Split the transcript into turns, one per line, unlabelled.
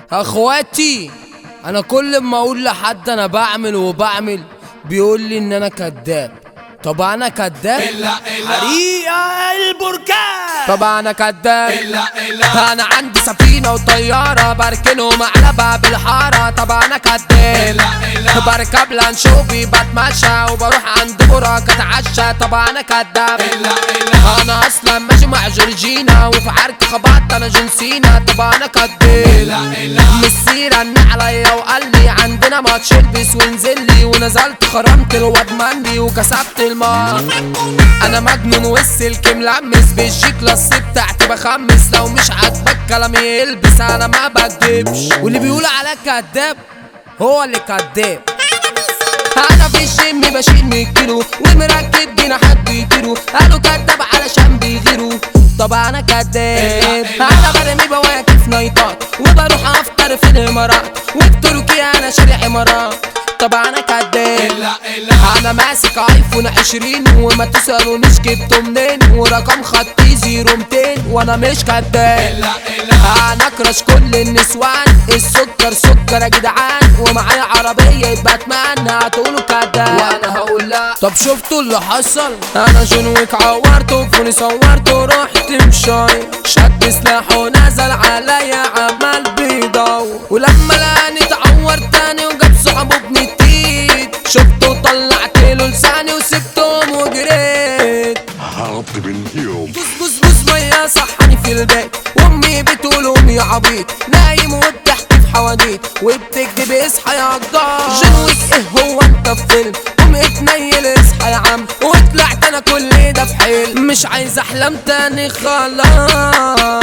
اخواتي، انا كل ما اقول لحد انا بعمل وبعمل بيقول لي ان انا كداب. طب انا كداب؟
حريقة البركان.
طب انا كداب؟ انا عندي سفينة وطيارة بركنهم على باب الحارة. طب انا كداب؟ بركب لانشوبي بتمشى وبروح عند براك اتعشى. طب انا كداب؟ انا اصلا ماشي مع جورجينا وفي عرك خبطت انا جنسينا. طب انا كداب؟ مسير ان عليا وقال لي عندنا ماتش البس وانزل لي، ونزلت خرمت الواد مندي وكسبت المار. انا مجنون والسلك ملمس بالجي كلاس بتاعتي بخمس. لو مش عاجبك كلامي يلبس انا ما بكدبش، واللي بيقول عليك كداب هو اللي كداب. انا في الجيم بشيل 100 كيلو ومركب جناحات بيطيروا، قالوا كداب علشان بيغيروا. طب انا كداب؟ انا برمي بواكب في نايتات وبروح افطر في الامارات، وبتركيا انا شاري عمارات. طب انا كداب؟ انا ماسك ايفون 20 وما تسألونيش جبته منين، ورقم خطي 0200 وانا مش كداب. انا كراش كل النسوان، السكر سكر يا جدعان، ومعايا عربية يبقى اتمنى هتقولوا كداب وانا هقول لا. طب شفتوا اللي حصل؟ انا جون ويك عورته فوني صورته رحت مشاي، شد سلاحه ونزل عليا عمال بيدور، ولما لقاني اتعور تاني وجاب صحابه بنتيت، شفته وطلعت له لساني وسبتهم وجريت. بوز مية صحاني في البيت، وامي بتقول امي عبيط نايم وبتحكي في حواديت وبتكدب اصحى يا جدار. جون ويك ايه هو انت في فيلم؟ قوم اتنيل اصحى يا عم، وطلعت انا كل ده في حلم، مش عايز احلم تاني خلاص.